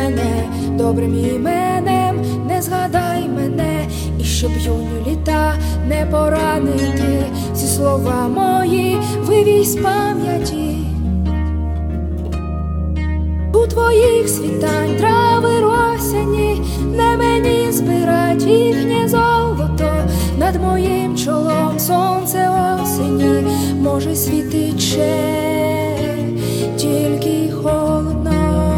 мене добрим іменем, не згадай мене, і щоб юні літа не поранити, ці слова мої вивій з пам'яті. У твоїх світань трави росяні, не мені збирать їхнє золото, над моїм чолом сонце осені, може світить ще, тільки холодно.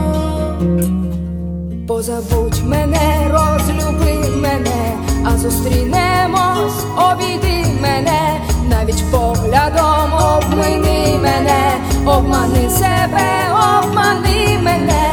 Позабудь мене, розлюби мене, а зустрінемось, обійди мене, навіть поглядом обмини мене, обмани себе, обмани мене.